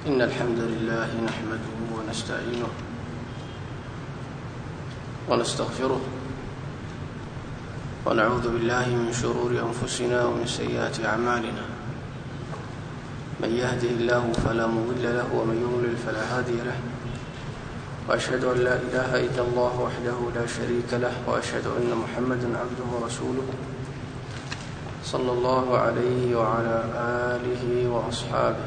إن الحمد لله نحمده ونستعينه ونستغفره ونعوذ بالله من شرور أنفسنا ومن سيئات أعمالنا. من يهده الله فلا مضل له ومن يضلل فلا هادي له، وأشهد أن لا إله إلا الله وحده لا شريك له، وأشهد أن محمدا عبده ورسوله صلى الله عليه وعلى آله وأصحابه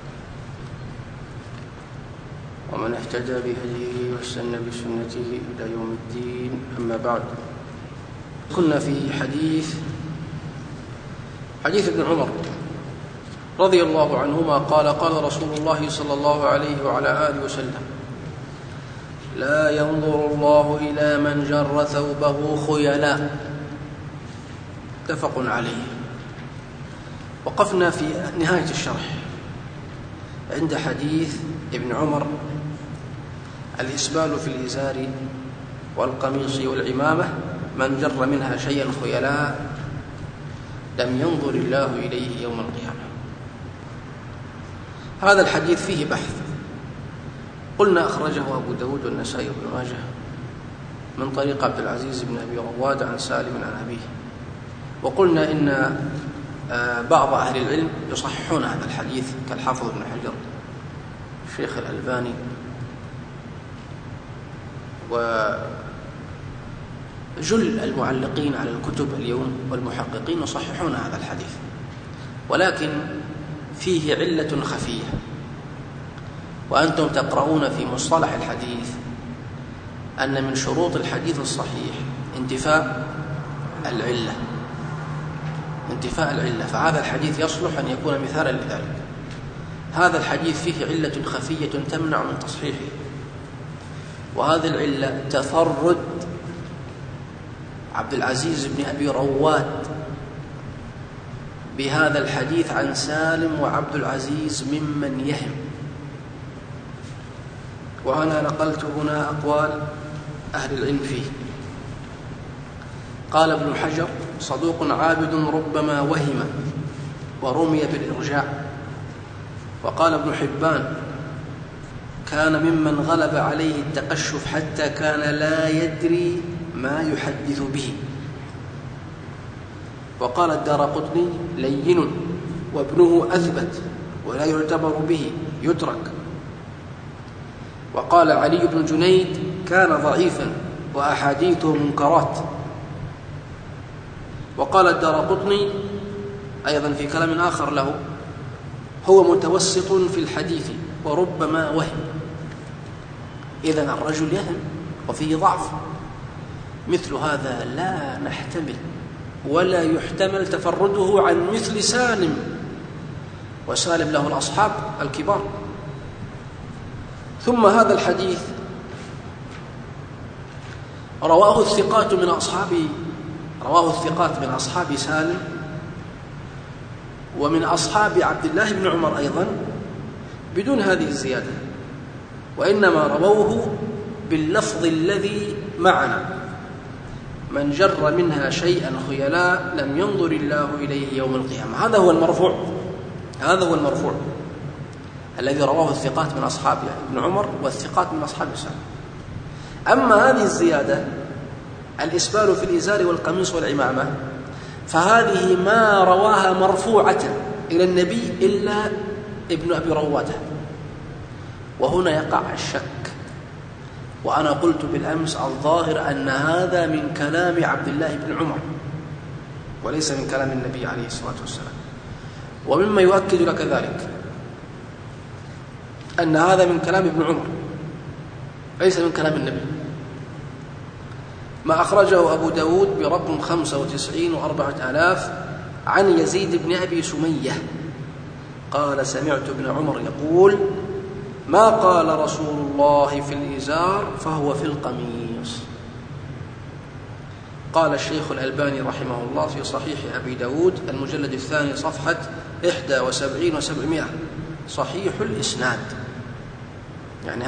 ومن اهتدى بهديه واستنى بسنته إلى يوم الدين. أما بعد، كنا في حديث ابن عمر رضي الله عنهما قال: قال رسول الله صلى الله عليه وعلى آله وسلم: لا ينظر الله إلى من جر ثوبه خيلا. متفق عليه. وقفنا في نهاية الشرح عند حديث ابن عمر: الإسبال في الإزار والقميص والعمامة، من جر منها شيئا خيلاء لم ينظر الله إليه يوم القيامة. هذا الحديث فيه بحث. قلنا أخرجه أبو داود والنسائي وابن ماجه من طريق عبد العزيز بن أبي رواد عن سالم عن أبيه. وقلنا إن بعض أهل العلم يصححون هذا الحديث كالحافظ بن حجر، الشيخ الألباني، وجل المعلقين على الكتب اليوم والمحققين يصححون هذا الحديث، ولكن فيه علة خفية. وأنتم تقرؤون في مصطلح الحديث أن من شروط الحديث الصحيح انتفاء العلة، فهذا الحديث يصلح أن يكون مثالا لذلك. هذا الحديث فيه علة خفية تمنع من تصحيحه، وهذه العلة تفرد عبد العزيز بن أبي رواد بهذا الحديث عن سالم وعبد العزيز ممن يهم. وأنا نقلت هنا أقوال أهل العلم فيه. قال ابن حجر: صدوق عابد ربما وهم ورمي بالإرجاع. وقال ابن حبان: كان ممن غلب عليه التقشف حتى كان لا يدري ما يحدث به. وقال الدارقطني: لين وابنه أثبت ولا يعتبر به، يترك. وقال علي بن جنيد: كان ضعيفا وأحاديثه منكرات. وقال الدارقطني أيضا في كلام آخر له: هو متوسط في الحديث وربما وهم. إذن الرجل يهم وفيه ضعف، مثل هذا لا نحتمل ولا يحتمل تفرده عن مثل سالم، وسالم له الأصحاب الكبار. ثم هذا الحديث رواه الثقات من أصحاب سالم ومن أصحاب عبد الله بن عمر أيضا بدون هذه الزيادة، وإنما رووه باللفظ الذي معنا: من جر منها شيئا خيلاء لم ينظر الله إليه يوم القيامة. هذا هو المرفوع الذي رواه الثقات من أصحاب ابن عمر والثقات من أصحاب سالم. أما هذه الزيادة: الإسبال في الإزار والقميص والعمامة، فهذه ما رواها مرفوعة إلى النبي إلا ابن أبي روادة. وهنا يقع الشك، وأنا قلت بالأمس الظاهر أن هذا من كلام عبد الله بن عمر وليس من كلام النبي عليه الصلاة والسلام. ومما يؤكد لك ذلك أن هذا من كلام ابن عمر ليس من كلام النبي. ما أخرجه أبو داود برقم 95,004 عن يزيد بن أبي سمية قال: سمعت ابن عمر يقول: ما قال رسول الله في الإزار فهو في القميص. قال الشيخ الألباني رحمه الله في صحيح أبي داود المجلد 2 صفحة 71 و700: صحيح الإسناد. يعني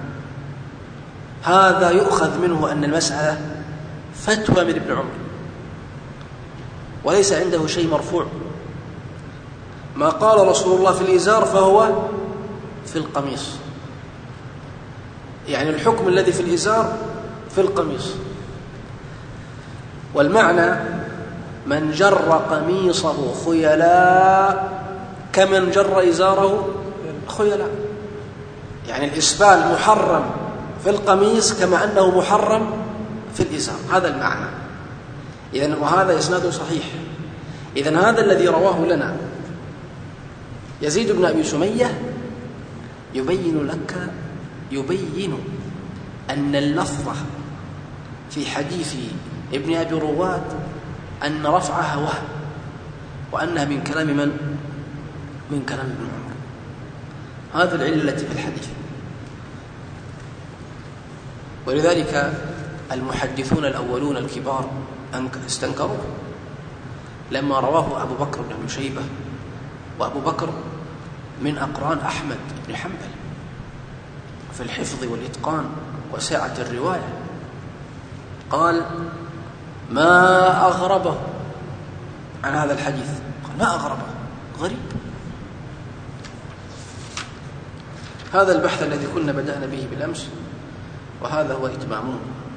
هذا يؤخذ منه أن المسألة فتوى من ابن عمر وليس عنده شيء مرفوع. ما قال رسول الله في الإزار فهو في القميص، يعني الحكم الذي في الإزار في القميص. والمعنى من جر قميصه خيلاء كمن جر إزاره خيلاء، يعني الإسبال محرم في القميص كما أنه محرم في الإزار، هذا المعنى. إذن وهذا إسناد صحيح. إذن هذا الذي رواه لنا يزيد بن أبي سمية يبين أن اللفظ في حديث ابن أبي رواد أن رفعها وهم، وأنها من كلام من؟ من كلام ابن عمر. هذا العلة التي في الحديث. ولذلك المحدثون الأولون الكبار استنكروه لما رواه أبو بكر بن أبي شيبة، وأبو بكر من أقران أحمد بن حنبل في الحفظ والإتقان وسعة الرواية، قال ما أغربه عن هذا الحديث، قال ما أغربه، غريب. هذا البحث الذي كنا بدأنا به بالأمس، وهذا هو إتمامه.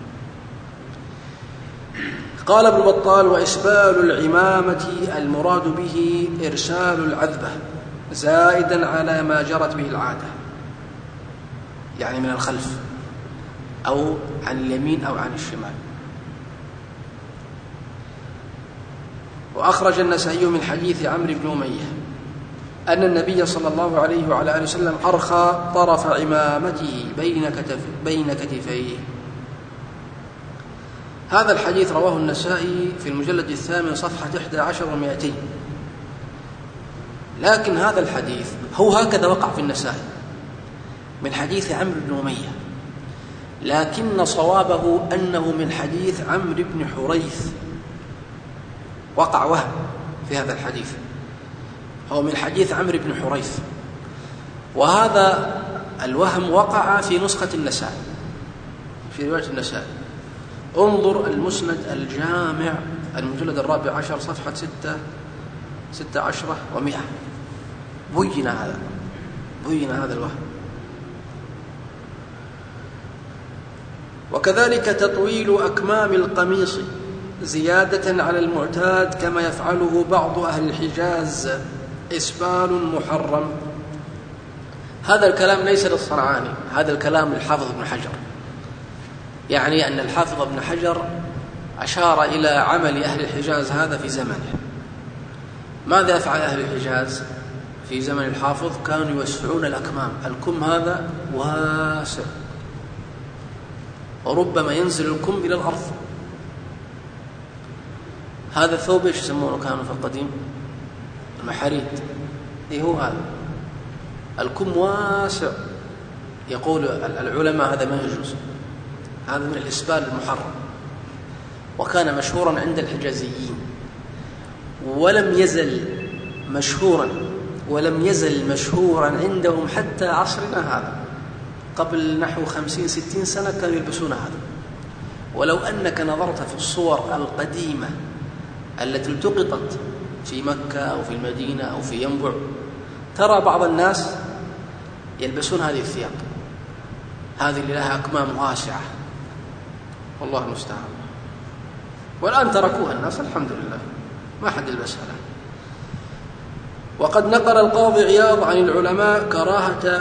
قال ابن بطال: وإسبال العمامة المراد به إرسال العذبة زائدا على ما جرت به العادة، يعني من الخلف أو عن اليمين أو عن الشمال. وأخرج النسائي من حديث عمرو بن أمية أن النبي صلى الله عليه وعلى آله وسلم أرخى طرف عمامته بين كتفيه. هذا الحديث رواه النسائي في المجلد 8 صفحة 11 و200. لكن هذا الحديث هو هكذا وقع في النسائي من حديث عمرو بن أمية، لكن صوابه أنه من حديث عمرو بن حريث. وقع وهم في هذا الحديث، هو من حديث عمرو بن حريث، وهذا الوهم وقع في نسخة النسائي في رواية النسائي. انظر المسند الجامع المجلد 14 صفحة 16 و100، بين هذا الوهم. وكذلك تطويل أكمام القميص زيادة على المعتاد كما يفعله بعض أهل الحجاز إسبال محرم. هذا الكلام ليس للصنعاني، هذا الكلام للحافظ ابن حجر، يعني أن الحافظ ابن حجر أشار إلى عمل أهل الحجاز هذا في زمنه. ماذا يفعل أهل الحجاز في زمن الحافظ؟ كانوا يوسعون الأكمام، الكم هذا واسع، وربما ينزل الكم إلى الأرض. هذا الثوب ايش يسمونه كانوا في القديم؟ المحاريد. هو هذا الكم واسع، يقول العلماء هذا ما يجوز، هذا من الإسبال المحرم، وكان مشهورا عند الحجازيين، ولم يزل مشهورا عندهم حتى عصرنا هذا. قبل نحو 50-60 سنة كانوا يلبسون هذا. ولو أنك نظرت في الصور القديمة التي التقطت في مكة أو في المدينة أو في ينبع، ترى بعض الناس يلبسون هذه الثياب، هذه اللي لها أكمام واسعة، والله المستعان. والآن تركوها الناس الحمد لله، ما حد يلبسها الآن. وقد نقل القاضي عياض عن العلماء كراهة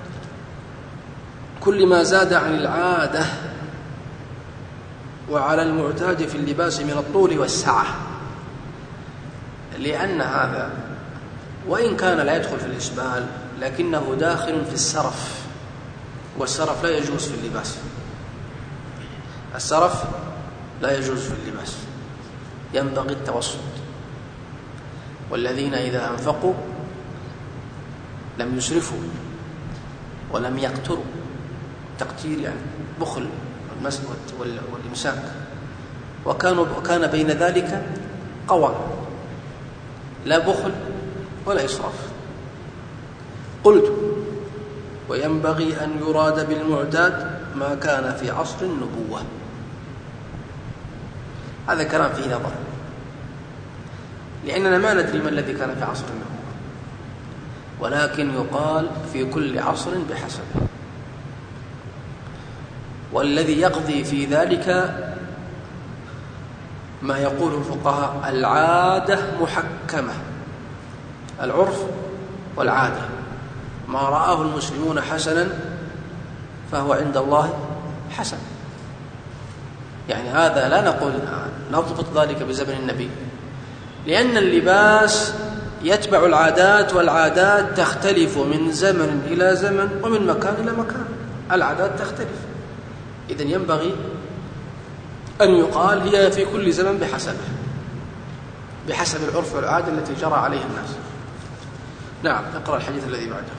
كل ما زاد عن العادة وعلى المعتاد في اللباس من الطول والسعة، لأن هذا وإن كان لا يدخل في الإسبال لكنه داخل في السرف، والسرف لا يجوز في اللباس. السرف لا يجوز في اللباس، ينبغي التوسط. والذين إذا أنفقوا لم يسرفوا ولم يقتروا، تقتير يعني بخل والإمساك، وكان بين ذلك قوام، لا بخل ولا إسراف. قلت: وينبغي أن يراد بالمعتاد ما كان في عصر النبوة. هذا كلام فيه نظر، لأننا ما ندري ما الذي كان في عصر النبوة. ولكن يقال في كل عصر بحسبه. والذي يقضي في ذلك ما يقول الفقهاء العادة محكمة، العرف والعادة. ما رآه المسلمون حسنا فهو عند الله حسن. يعني هذا لا نقول نضبط ذلك بزمن النبي، لأن اللباس يتبع العادات، والعادات تختلف من زمن إلى زمن ومن مكان إلى مكان. العادات تختلف، إذن ينبغي أن يقال هي في كل زمن بحسب العرف والعادة التي جرى عليها الناس. نعم، اقرأ الحديث الذي بعده.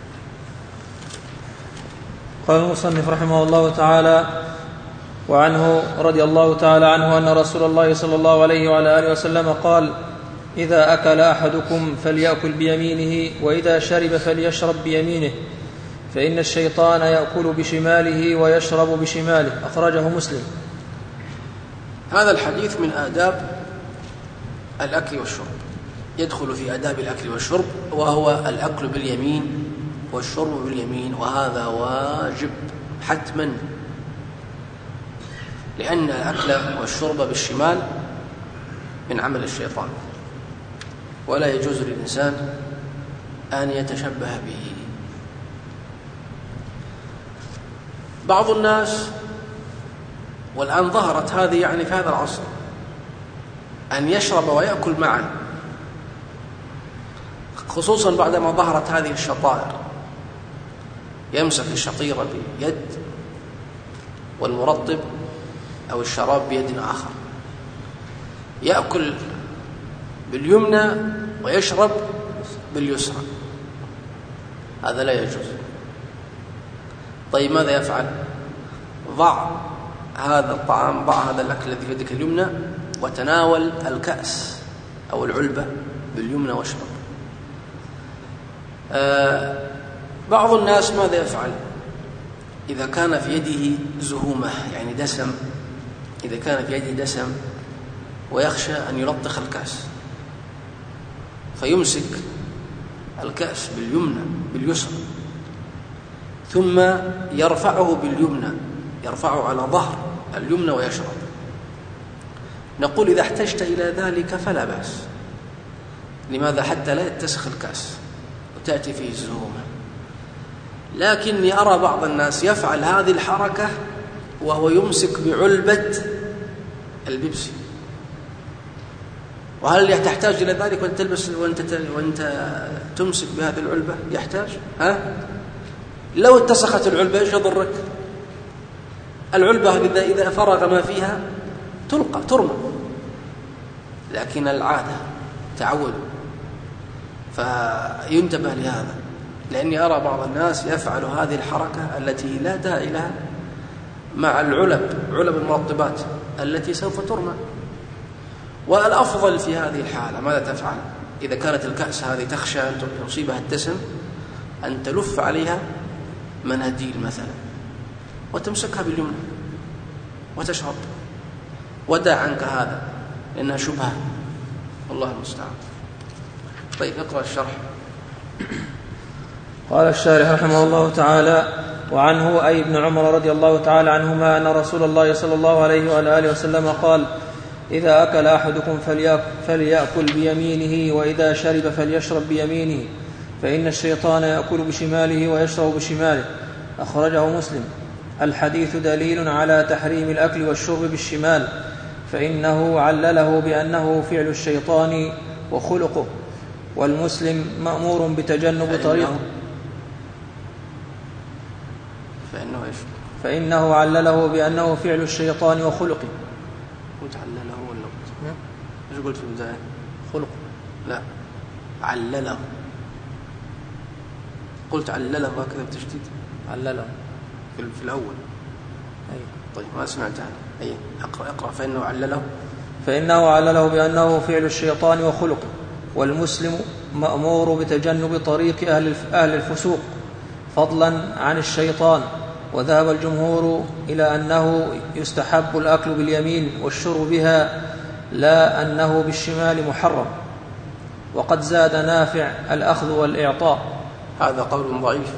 قال المصنف رحمه الله تعالى: وعنه رضي الله تعالى عنه أن رسول الله صلى الله عليه وعلى آله وسلم قال: إذا أكل أحدكم فليأكل بيمينه، وإذا شرب فليشرب بيمينه، فإن الشيطان يأكل بشماله ويشرب بشماله. أخرجه مسلم. هذا الحديث من آداب الأكل والشرب، يدخل في آداب الأكل والشرب، وهو الأكل باليمين والشرب باليمين، وهذا واجب حتما، لأن الأكل والشرب بالشمال من عمل الشيطان، ولا يجوز للإنسان أن يتشبه به. بعض الناس، والآن ظهرت هذه يعني في هذا العصر، أن يشرب ويأكل معا، خصوصا بعدما ظهرت هذه الشطائر. يمسك الشطيرة بيد والمرطب أو الشراب بيد آخر، يأكل باليمنى ويشرب باليسرى، هذا لا يجوز. طيب ماذا يفعل؟ ضع هذا الطعام، ضع هذا الأكل الذي في يدك اليمنى، وتناول الكأس أو العلبة باليمنى واشرب. بعض الناس ماذا يفعل؟ إذا كان في يده زهومة يعني دسم، إذا كان في يده دسم ويخشى أن يلطخ الكأس، فيمسك الكأس باليمنى باليسرى، ثم يرفعه باليمنى، يرفعه على ظهر اليمنى ويشرب. نقول إذا احتجت إلى ذلك فلا بأس. لماذا؟ حتى لا يتسخ الكأس وتأتي فيه الزهومة. لكني أرى بعض الناس يفعل هذه الحركة وهو يمسك بعلبة البيبسي. وهل تحتاج إلى ذلك وأنت تلبس وأنت تمسك بهذه العلبة؟ يحتاج؟ لو اتسخت العلبة ايش يضرك؟ العلبة إذا فرغ ما فيها ترمى، لكن العادة تعود، فينتبه لهذا. لأني أرى بعض الناس يفعل هذه الحركة التي لا داعي لها مع علب المرطبات التي سوف ترمى. والأفضل في هذه الحالة ماذا تفعل؟ إذا كانت الكأس هذه تخشى أن يصيبها الدسم، أن تلف عليها مناديل مثلا وتمسكها باليمنى وتشرب، ودع عنك هذا لأنها شبهة، والله المستعان. طيب اقرأ الشرح. قال الشارح رحمه الله تعالى: وعنه أي ابن عمر رضي الله تعالى عنهما أن رسول الله صلى الله عليه وعلى آله وسلم قال: إذا أكل أحدكم فليأكل بيمينه، وإذا شرب فليشرب بيمينه، فإن الشيطان يأكل بشماله ويشرب بشماله. أخرجه مسلم. الحديث دليل على تحريم الأكل والشرب بالشمال، فإنه علله بأنه فعل الشيطان وخلقه، والمسلم مأمور بتجنب طريقه. فإنه علله بأنه فعل الشيطان وخلقه. قلت علله ولا ايش قلت في البداية؟ خلقه. لا، علله. قلت علله هكذا بتشديد. علله في الأول. أي. طيب ما سمعتها. أي اقرأ. فإنه علله بأنه فعل الشيطان وخلقه، والمسلم مأمور بتجنب طريق أهل الفسوق فضلا عن الشيطان. وذهب الجمهور إلى أنه يستحب الأكل باليمين والشرب بها، لا أنه بالشمال محرم. وقد زاد نافع الأخذ والإعطاء. هذا قول ضعيف،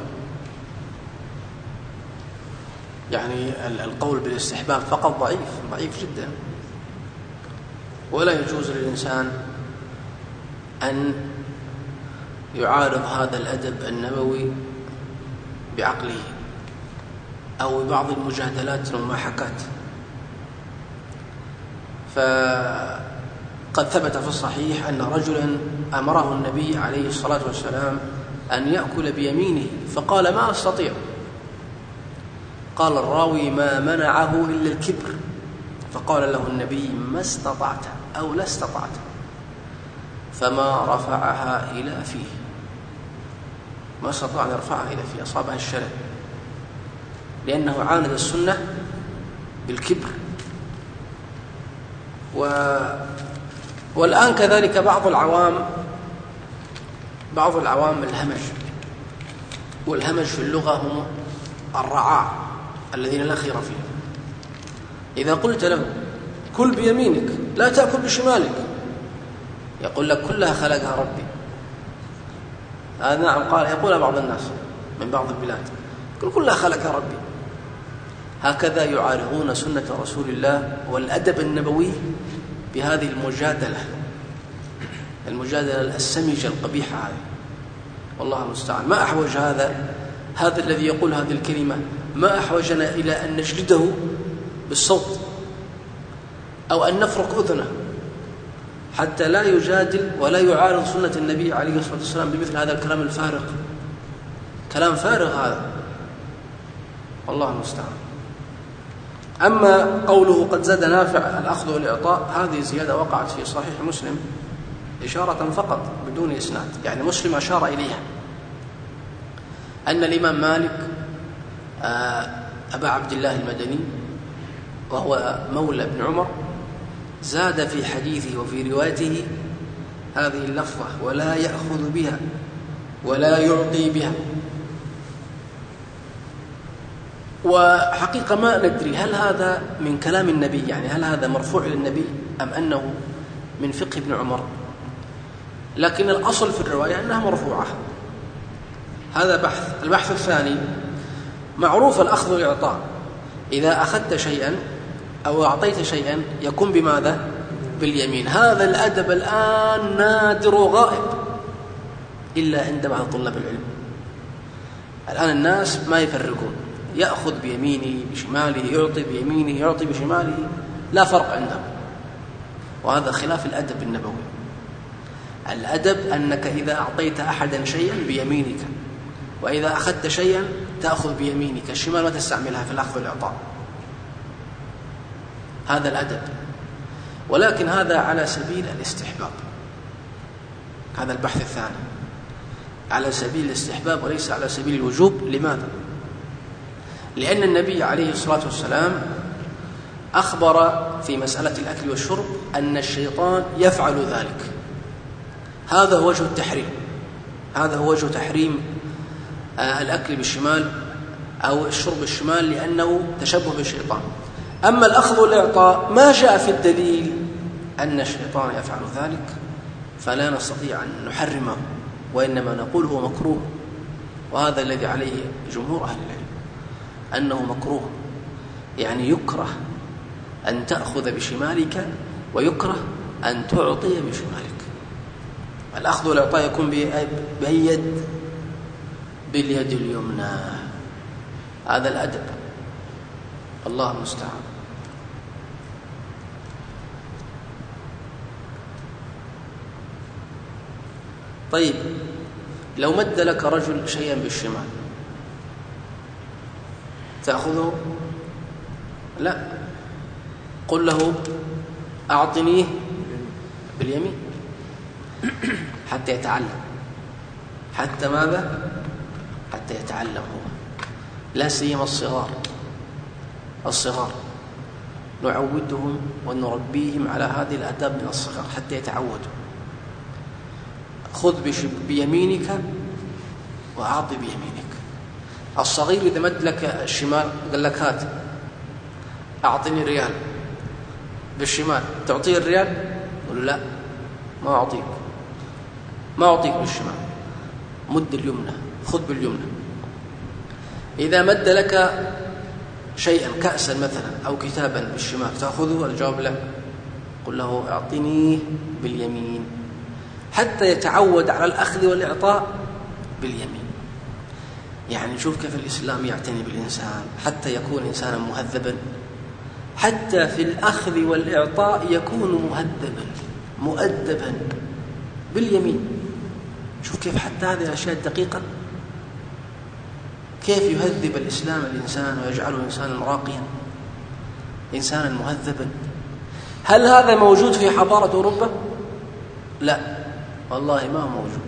يعني القول بالاستحباب فقط ضعيف جدا، ولا يجوز للإنسان أن يعارض هذا الأدب النبوي بعقله أو ببعض المجادلات والمحاكات. فقد ثبت في الصحيح أن رجلا أمره النبي عليه الصلاة والسلام أن يأكل بيمينه فقال ما أستطيع. قال الراوي ما منعه إلا الكبر، فقال له النبي ما استطعت أو لا استطعت، فما رفعها إلى فيه، ما استطاع أن يرفعها إلى فيه، أصابها الشلل، لأنه عاند السنة بالكبر. والآن كذلك بعض العوام الهمج، والهمج في اللغة هم الرعاع الذين لا خير فيهم. إذا قلت له كل بيمينك لا تأكل بشمالك، يقول لك كلها خلقها ربي. هذا نعم قال، يقول بعض الناس من بعض البلاد كلها خلقها ربي. هكذا يعارضون سنة رسول الله والأدب النبوي بهذه المجادلة السمجة القبيحة هذه، والله المستعان. ما أحوج هذا الذي يقول هذه الكلمة، ما أحوجنا إلى أن نجلده بالصوت أو أن نفرق أذنه حتى لا يجادل ولا يعارض سنة النبي عليه الصلاة والسلام بمثل هذا الكلام الفارغ. كلام فارغ هذا، والله المستعان. أما قوله قد زاد نافع الأخذ والإعطاء، هذه زيادة وقعت في صحيح مسلم إشارة فقط بدون إسناد، يعني مسلم أشار إليها أن الإمام مالك أبا عبد الله المدني وهو مولى ابن عمر زاد في حديثه وفي روايته هذه اللفظة ولا يأخذ بها ولا يعطي بها. وحقيقة ما ندري هل هذا من كلام النبي، يعني هل هذا مرفوع للنبي أم أنه من فقه ابن عمر، لكن الأصل في الرواية أنها مرفوعة. هذا بحث. البحث الثاني، معروف الأخذ والإعطاء، إذا أخذت شيئا أو أعطيت شيئا يكون بماذا؟ باليمين. هذا الأدب الآن نادر وغائب إلا عند بعض طلاب العلم. الآن الناس ما يفرقون، يأخذ بيمينه بشماله، يعطي بيمينه يعطي بشماله، لا فرق عندهم، وهذا خلاف الأدب النبوي. الأدب أنك إذا أعطيت أحدا شيئا بيمينك، وإذا أخذت شيئا تأخذ بيمينك، الشمال ما تستعملها في الأخذ والإعطاء، هذا الأدب. ولكن هذا على سبيل الاستحباب، هذا البحث الثاني على سبيل الاستحباب وليس على سبيل الوجوب. لماذا؟ لأن النبي عليه الصلاة والسلام أخبر في مسألة الأكل والشرب أن الشيطان يفعل ذلك. هذا هو وجه التحريم، هذا هو وجه تحريم الأكل بالشمال أو الشرب بالشمال، لأنه تشبه بالشيطان. أما الأخذ والإعطاء ما جاء في الدليل أن الشيطان يفعل ذلك، فلا نستطيع أن نحرمه، وإنما نقول هو مكروه. وهذا الذي عليه جمهور أهل العلم، أنه مكروه، يعني يكره أن تأخذ بشمالك ويكره أن تعطي بشمالك. الأخذ والإعطاء يكون باليد اليمنى، هذا الأدب، الله المستعان. طيب، لو مد لك رجل شيئا بالشمال تأخذه؟ لا، قل له أعطنيه باليمين حتى يتعلم. حتى ماذا؟ حتى يتعلم هو، لا سيما الصغار نعودهم ونربيهم على هذه الآداب من الصغر حتى يتعودوا. خذ بيمينك وأعطي بيمينك. الصغير إذا مد لك الشمال قال لك هات أعطني ريال بالشمال، تعطيه الريال؟ قل لا، ما أعطيك بالشمال، مد اليمنى، خذ باليمنى. إذا مد لك شيئا كأسا مثلا أو كتابا بالشمال تأخذه؟ الجواب لا. قل له أعطني باليمين، حتى يتعود على الأخذ والإعطاء باليمين. يعني شوف كيف الإسلام يعتني بالإنسان حتى يكون إنسانا مهذبا، حتى في الأخذ والإعطاء يكون مهذبا مؤدبا باليمين. شوف كيف حتى هذه الأشياء الدقيقة كيف يهذب الإسلام الإنسان ويجعله إنسانا راقيا، إنسانا مهذبا. هل هذا موجود في حضارة أوروبا؟ لا والله ما هو موجود،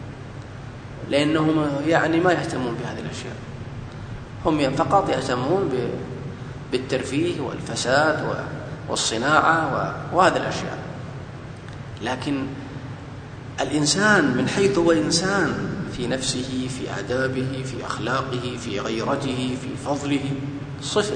لأنهم يعني ما يهتمون بهذه الأشياء. هم فقط يهتمون بالترفيه والفساد والصناعة وهذه الأشياء. لكن الإنسان من حيث هو إنسان في نفسه، في آدابه، في أخلاقه، في غيرته، في فضله، صفر.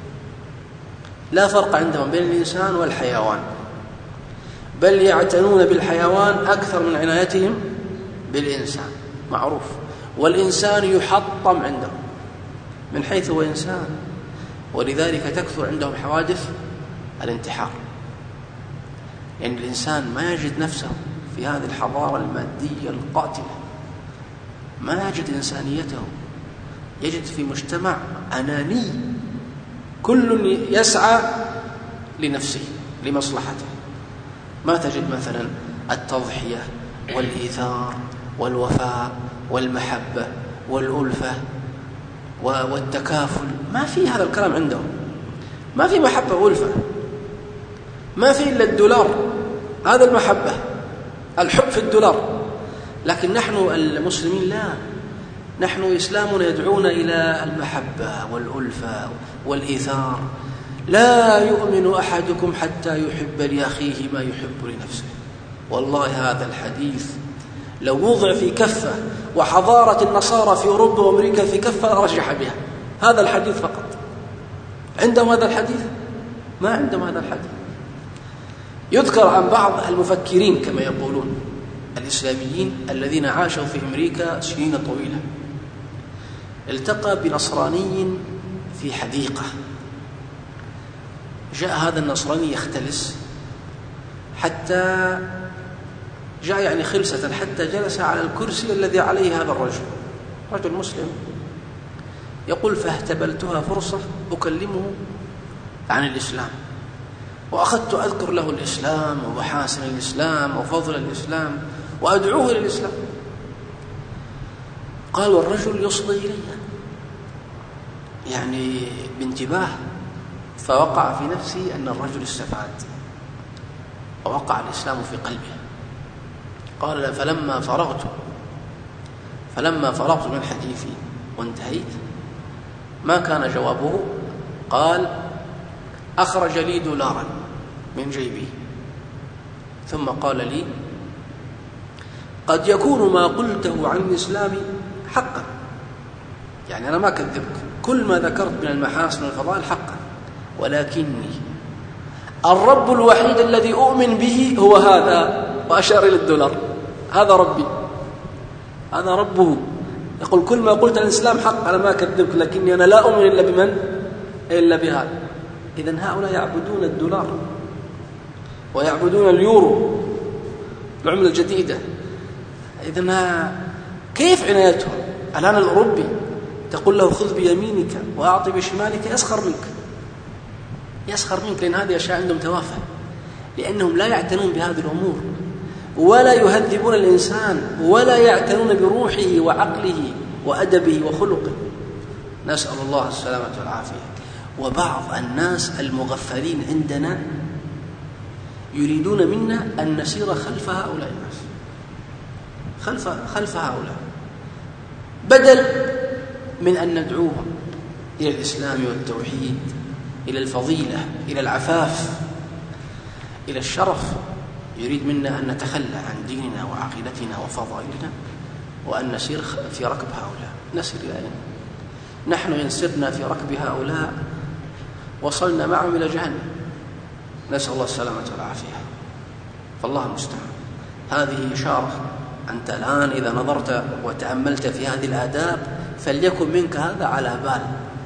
لا فرق عندهم بين الإنسان والحيوان، بل يعتنون بالحيوان أكثر من عنايتهم بالإنسان، معروف. والإنسان يحطم عندهم من حيث هو إنسان، ولذلك تكثر عندهم حوادث الانتحار، لأن الإنسان ما يجد نفسه في هذه الحضارة المادية القاتلة، ما يجد إنسانيته، يجد في مجتمع أناني، كل يسعى لنفسه لمصلحته. ما تجد مثلا التضحية والإيثار والوفاء والمحبة والألفة والتكافل، ما في هذا الكلام عندهم. ما في محبة وألفة، ما في إلا الدولار، هذا المحبة، الحب في الدولار. لكن نحن المسلمين لا، نحن إسلامنا يدعونا إلى المحبة والألفة والإيثار. لا يؤمن أحدكم حتى يحب لأخيه ما يحب لنفسه. والله هذا الحديث لو وضع في كفة وحضارة النصارى في أوروبا وأمريكا في كفة رجح بها، هذا الحديث فقط. عندهم هذا الحديث؟ ما عندهم هذا الحديث. يذكر عن بعض المفكرين كما يقولون الإسلاميين الذين عاشوا في أمريكا سنين طويلة، التقى بنصراني في حديقة. جاء هذا النصراني يختلس حتى جاء يعني خلسة، حتى جلس على الكرسي الذي عليه هذا الرجل، رجل مسلم. يقول فاهتبلتها فرصة أكلمه عن الإسلام، وأخذت أذكر له الإسلام ومحاسن الإسلام وفضل الإسلام وأدعوه إلى الإسلام. قال والرجل يصغي إلي يعني بانتباه، فوقع في نفسي أن الرجل استفاد ووقع الإسلام في قلبه. قال فلما فرغت من حديثي وانتهيت ما كان جوابه، قال أخرج لي دولارا من جيبي ثم قال لي قد يكون ما قلته عن الإسلام حقا، يعني أنا ما كذبت، كل ما ذكرت من المحاسن والفضائل حقا، ولكني الرب الوحيد الذي أؤمن به هو هذا، وأشار إلى الدولار، هذا ربي، هذا ربه. يقول كل ما قلت عن الإسلام حق، أنا ما كذبت، لكني أنا لا أؤمن إلا بمن؟ إلا بهذا. إذن هؤلاء يعبدون الدولار ويعبدون اليورو، العملة الجديدة. إذن كيف عنايتهم؟ الآن الأوروبي تقول له خذ بيمينك وأعطي بشمالك، يسخر منك، لأن هذه أشياء عندهم توافه، لأنهم لا يعتنون بهذه الأمور، ولا يهذبون الإنسان، ولا يعتنون بروحه وعقله وأدبه وخلقه. نسأل الله السلامة والعافية. وبعض الناس المغفلين عندنا يريدون منا أن نسير خلف هؤلاء الناس، خلف هؤلاء، بدل من أن ندعوهم إلى الإسلام والتوحيد، إلى الفضيلة، إلى العفاف، إلى الشرف. يريد منا أن نتخلى عن ديننا وعقيدتنا وفضائلنا وأن نسير في ركب هؤلاء. نسير إلى أين؟ نحن إن سرنا في ركب هؤلاء وصلنا معهم إلى جهنم، نسأل الله السلامة والعافية. فالله المستعان. هذه إشارة أنت الآن إذا نظرت وتأملت في هذه الآداب فليكن منك هذا على بال.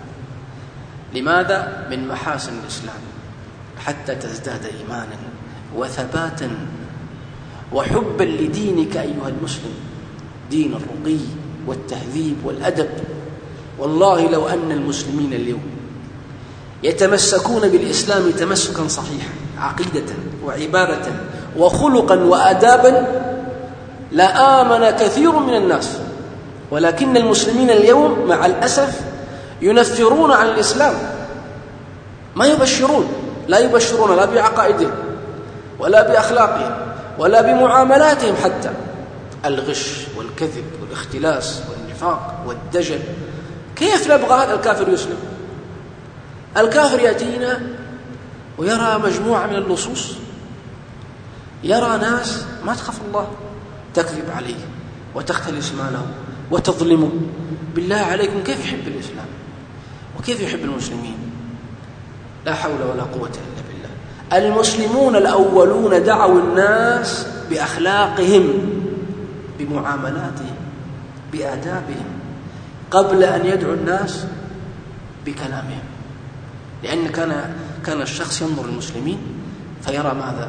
لماذا؟ من محاسن الإسلام، حتى تزداد إيمانا وثباتا وحبا لدينك أيها المسلم، دين الرقي والتهذيب والأدب. والله لو أن المسلمين اليوم يتمسكون بالإسلام تمسكا صحيحا عقيدة وعبادة وخلقا وآدابا لآمن كثير من الناس. ولكن المسلمين اليوم مع الأسف ينفرون عن الإسلام، ما يبشرون، لا يبشرون لا بعقائدهم ولا بأخلاقهم ولا بمعاملاتهم، حتى الغش والكذب والاختلاس والنفاق والدجل. كيف نبغى هذا الكافر يسلم؟ الكافر يأتينا ويرى مجموعة من اللصوص، يرى ناس ما تخاف الله تكذب عليه وتختلس ماله وتظلمه. بالله عليكم كيف يحب الإسلام وكيف يحب المسلمين؟ لا حول ولا قوة إلا بالله. المسلمون الأولون دعوا الناس بأخلاقهم بمعاملاتهم بآدابهم قبل أن يدعو الناس بكلامهم، لأن كان الشخص ينظر المسلمين فيرى ماذا؟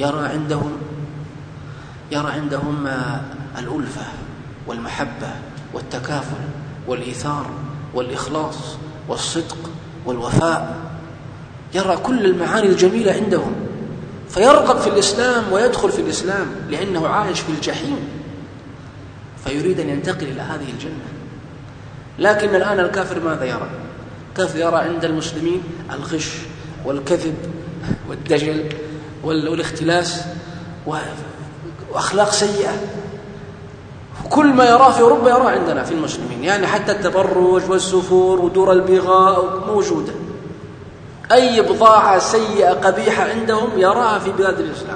يرى عندهم الألفة والمحبة والتكافل والإيثار والإخلاص والصدق والوفاء، يرى كل المعاني الجميلة عندهم فيرغب في الإسلام ويدخل في الإسلام لأنه عايش في الجحيم فيريد أن ينتقل إلى هذه الجنة. لكن الآن الكافر ماذا يرى؟ الكافر يرى عند المسلمين الغش والكذب والدجل والاختلاس وأخلاق سيئة. كل ما يراه في أوروبا يراه عندنا في المسلمين، يعني حتى التبرج والسفور ودور البغاء موجودة. أي بضاعة سيئة قبيحة عندهم يراها في بلاد الإسلام.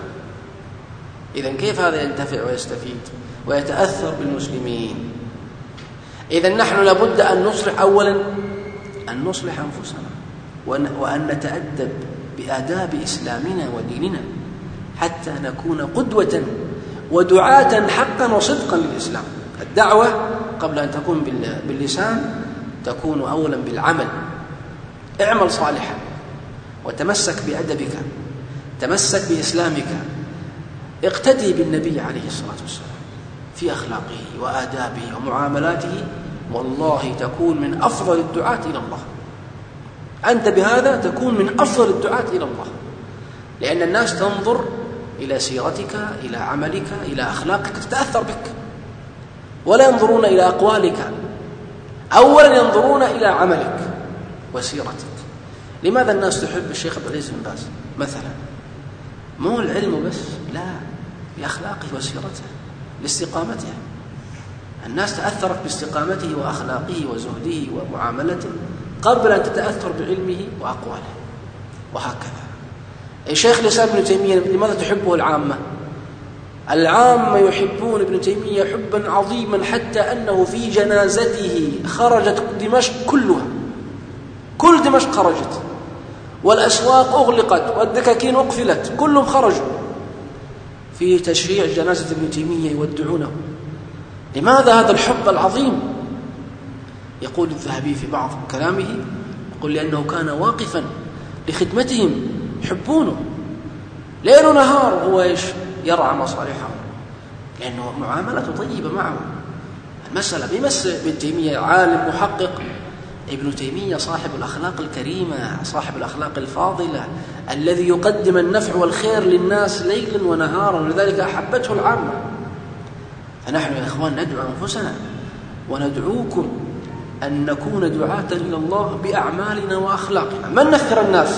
إذن كيف هذا ينتفع ويستفيد ويتأثر بالمسلمين؟ إذن نحن لابد أن نصلح أولا، أن نصلح أنفسنا وأن نتأدب بآداب إسلامنا وديننا حتى نكون قدوة ودعاة حقا وصدقا للإسلام. الدعوة قبل أن تكون باللسان تكون أولا بالعمل. اعمل صالحا وتمسك بأدبك، تمسك بإسلامك، اقتدي بالنبي عليه الصلاة والسلام في أخلاقه وآدابه ومعاملاته، والله تكون من أفضل الدعاة إلى الله. أنت بهذا تكون من أفضل الدعاة إلى الله، لأن الناس تنظر إلى سيرتك، إلى عملك، إلى أخلاقك، تتأثر بك، ولا ينظرون إلى أقوالك، أولا ينظرون إلى عملك وسيرتك. لماذا الناس تحب الشيخ عبد العزيز بن باز مثلا؟ مو العلم بس، لا، بأخلاقه وسيرته باستقامته. الناس تأثرت باستقامته وأخلاقه وزهده ومعاملته قبل أن تتأثر بعلمه وأقواله، وهكذا. الشيخ الإسلام ابن تيمية لماذا تحبه العامة؟ العامة يحبون ابن تيمية حبا عظيما حتى أنه في جنازته خرجت دمشق كلها، كل دمشق خرجت، والأسواق أغلقت والدكاكين أقفلت، كلهم خرجوا في تشريع جنازة ابن تيمية يودعونه. لماذا هذا الحب العظيم؟ يقول الذهبي في بعض كلامه، يقول لأنه كان واقفا لخدمتهم، يحبونه ليل ونهار، هو يرعى مصالحهم لأنه معاملته طيبة معه. المسألة بمس ابن تيمية عالم محقق، ابن تيمية صاحب الأخلاق الكريمة، صاحب الأخلاق الفاضلة، الذي يقدم النفع والخير للناس ليلا ونهارا، ولذلك أحبته العامة. فنحن يا إخوان ندعو أنفسنا وندعوكم أن نكون دعاة إلى الله بأعمالنا وأخلاقنا، ما ننفر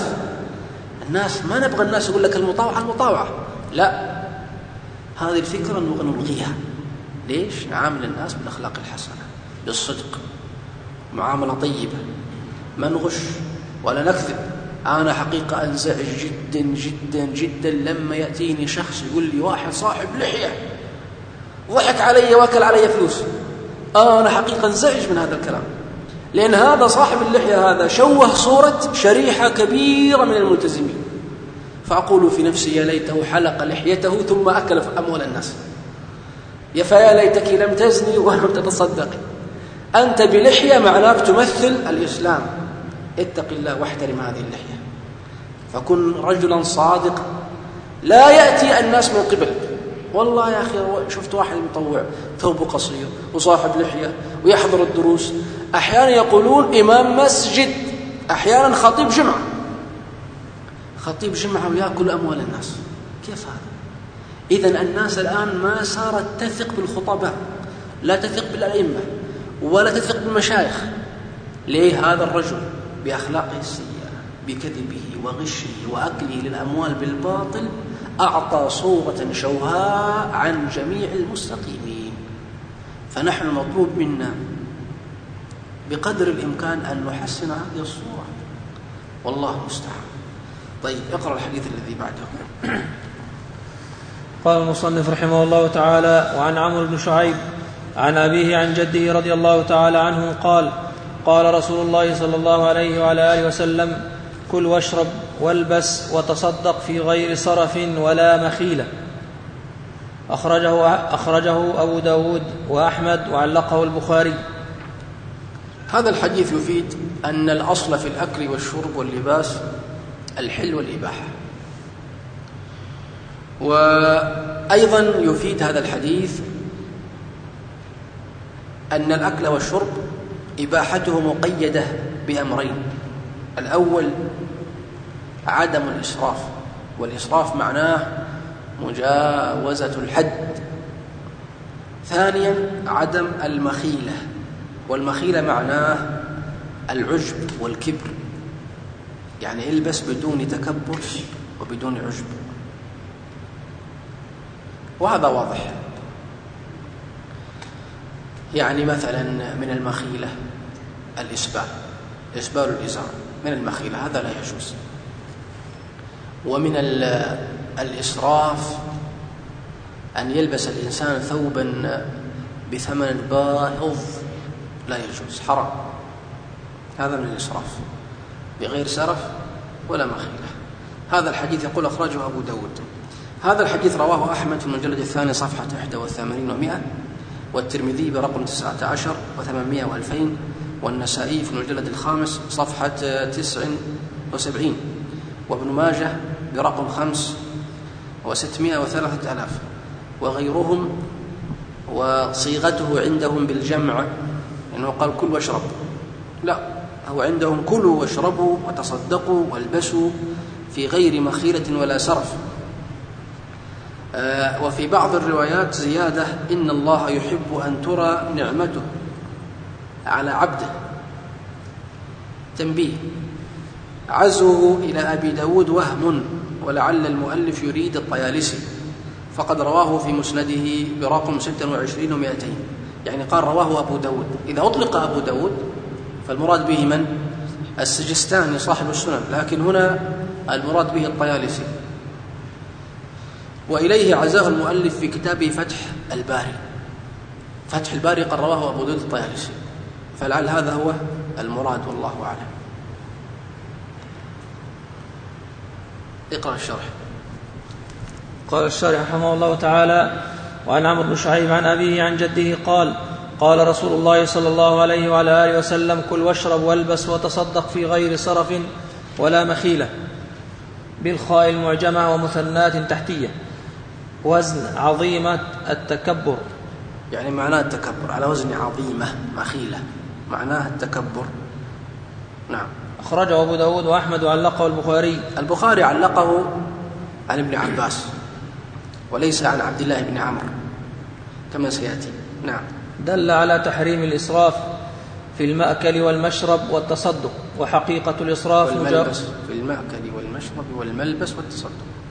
الناس ما نبغى الناس يقول لك المطاوعة، لا، هذه الفكرة نلغيها. ليش؟ نعامل الناس بالأخلاق الحسنة، بالصدق، معاملة طيبة، ما نغش ولا نكذب. أنا حقيقة أنزعج جدا جدا جدا لما يأتيني شخص يقول لي واحد صاحب لحية ضحك علي واكل علي فلوس، أنا حقيقة أنزعج من هذا الكلام، لأن هذا صاحب اللحية هذا شوه صورة شريحة كبيرة من الملتزمين. فأقول في نفسي يا ليته حلق لحيته ثم أكل أموال الناس. فيا ليتك لم تزني ولم تتصدقي. أنت بلحية معناك تمثل الإسلام، اتق الله واحترم هذه اللحية، فكن رجلا صادقا لا يأتي الناس من قبلك. والله يا أخي شفت واحد مطوع ثوبه قصير وصاحب لحية ويحضر الدروس، أحيانا يقولون إمام مسجد، أحيانا خطيب جمعة، خطيب جمعة ويأكل أموال الناس. كيف هذا؟ إذن الناس الآن ما صارت تثق بالخطباء، لا تثق بالأئمة ولا تثق بالمشايخ. ليه؟ هذا الرجل بأخلاقه السيئة، بكذبه وغشه وأكله للأموال بالباطل أعطى صورة شوهاء عن جميع المستقيمين. فنحن مطلوب منا بقدر الإمكان أن نحسن هذه الصورة، والله المستعان. طيب اقرأ الحديث الذي بعده. قال المصنف رحمه الله تعالى: وعن عمرو بن شعيب عن أبيه عن جده رضي الله تعالى عنه قال: قال رسول الله صلى الله عليه وعلى آله وسلم: كل واشرب والبس وتصدق في غير صرف ولا مخيلة. أخرجه أبو داود وأحمد وعلقه البخاري. هذا الحديث يفيد أن الأصل في الأكل والشرب واللباس الحل والإباحة. وأيضا يفيد هذا الحديث أن الأكل والشرب إباحته مقيدة بأمرين: الأول عدم الإسراف، والإسراف معناه مجاوزة الحد. ثانيا عدم المخيلة، والمخيلة معناه العجب والكبر، يعني البس بدون تكبر وبدون عجب. وهذا واضح. يعني مثلا من المخيلة إسبال الإزار من المخيلة، هذا لا يجوز. ومن الإسراف أن يلبس الإنسان ثوبا بثمن باهظ، لا يجوز، حرام. هذا من الإسراف بغير سرف ولا مخيلة. هذا الحديث يقول أخرجه أبو داود. هذا الحديث رواه أحمد في المجلد الثاني صفحة 81 و100، والترمذي برقم 19 و800 و2000، والنسائي في المجلد الخامس صفحة 79، وابن ماجه برقم 5 و603,000 وغيرهم. وصيغته عندهم بالجمع، إنه قال كل واشرب، لا، هو عندهم كلوا واشربوا وتصدقوا والبسوا في غير مخيلة ولا سرف. وفي بعض الروايات زيادة: إن الله يحب أن ترى نعمته على عبده. تنبيه: عزوه إلى أبي داود وهم، ولعل المؤلف يريد الطيالسي، فقد رواه في مسنده برقم 26 و200، يعني قال رواه أبو داود. إذا أطلق أبو داود فالمراد به من؟ السجستاني صاحب السنن، لكن هنا المراد به الطيالسي. وإليه عزاه المؤلف في كتابه فتح الباري. فتح الباري قال رواه أبو داود الطيالسي، فلعل هذا هو المراد، والله أعلم. اقرأ الشرح. قال الشارح رحمه الله تعالى: وعن عمرو بن شعيب عن أبيه عن جده قال: قال رسول الله صلى الله عليه وعلى آله وسلم: كل واشرب والبس وتصدق في غير صرف ولا مخيلة، بالخاء المعجمة ومثنات تحتية، وزن عظيمة التكبر، يعني معناه التكبر، على وزن عظيمة مخيلة معناه التكبر. نعم. أخرجه أبو داود وأحمد وعلقه البخاري. البخاري علقه عن ابن عباس وليس عن عبد الله بن عمرو كما سيأتي. نعم. دل على تحريم الإسراف في المأكل والمشرب والتصدق، وحقيقة الإسراف والملبس في المأكل والمشرب والملبس والتصدق.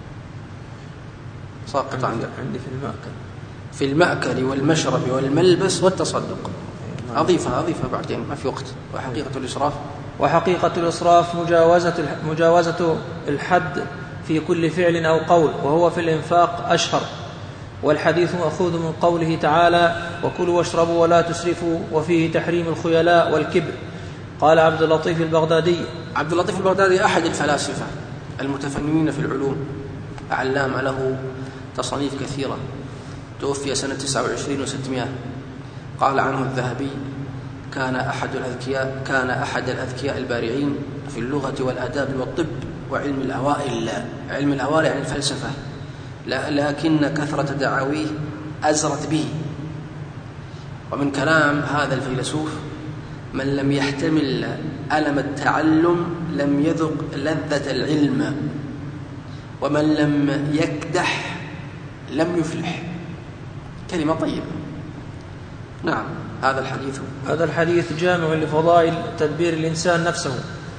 ساقط عندي في المأكل والمشرب والملبس والتصدق. أضيفها بعدين، ما في وقت. وحقيقة الإسراف مجاوزة الحد في كل فعل أو قول، وهو في الإنفاق أشهر. والحديث مأخوذ من قوله تعالى: وكلوا واشربوا ولا تسرفوا، وفيه تحريم الخيلاء والكبر. قال عبد اللطيف البغدادي أحد الفلاسفة المتفننين في العلوم، علام له تصانيف كثيرة، توفي سنة 29 و600. قال عنه الذهبي: كان أحد الأذكياء البارعين في اللغة والآداب والطب وعلم الأوائل. علم الأوائل يعني الفلسفة، لكن كثرة دعاويه أزرت به. ومن كلام هذا الفيلسوف: من لم يحتمل ألم التعلم لم يذق لذة العلم، ومن لم يكدح لم يفلح. كلمة طيبة. نعم. هذا الحديث جامع لفضائل تدبير الإنسان نفسه.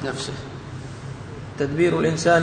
تدبير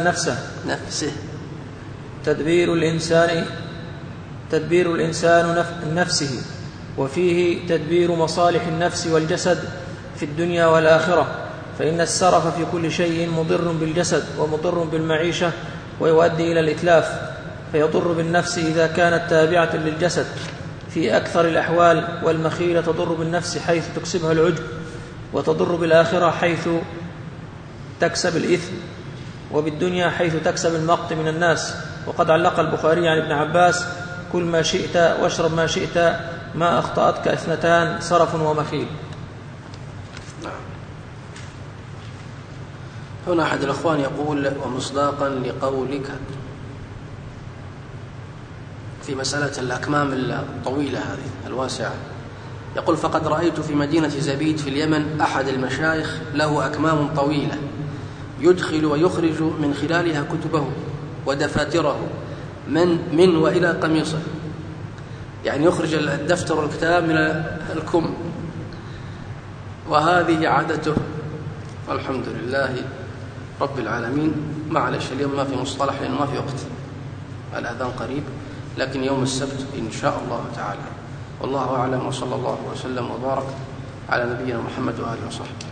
الإنسان نفسه، وفيه تدبير مصالح النفس والجسد في الدنيا والآخرة، فإن السرف في كل شيء مضر بالجسد ومضر بالمعيشة ويؤدي إلى الإتلاف، فيضر بالنفس إذا كانت تابعة للجسد في أكثر الأحوال، والمخيلة تضر بالنفس حيث تكسبها العجب، وتضر بالآخرة حيث تكسب الإثم، وبالدنيا حيث تكسب المقت من الناس. وقد علق البخاري عن ابن عباس: كل ما شئت واشرب ما شئت، ما أخطأتك 2 سرف ومخيل. هنا أحد الأخوان يقول: ومصداقا لقولك في مسألة الأكمام الطويلة هذه الواسعة، يقول: فقد رأيت في مدينة زبيد في اليمن أحد المشايخ له أكمام طويلة يدخل ويخرج من خلالها كتبه ودفاتره من وإلى قميصه، يعني يخرج الدفتر والكتاب من الكم، وهذه عادته. الحمد لله رب العالمين. معلش اليوم ما في مصطلح لأنه ما في وقت، الأذان قريب، لكن يوم السبت إن شاء الله تعالى. والله أعلم، وصلى الله وسلم وبارك على نبينا محمد وآله وصحبه.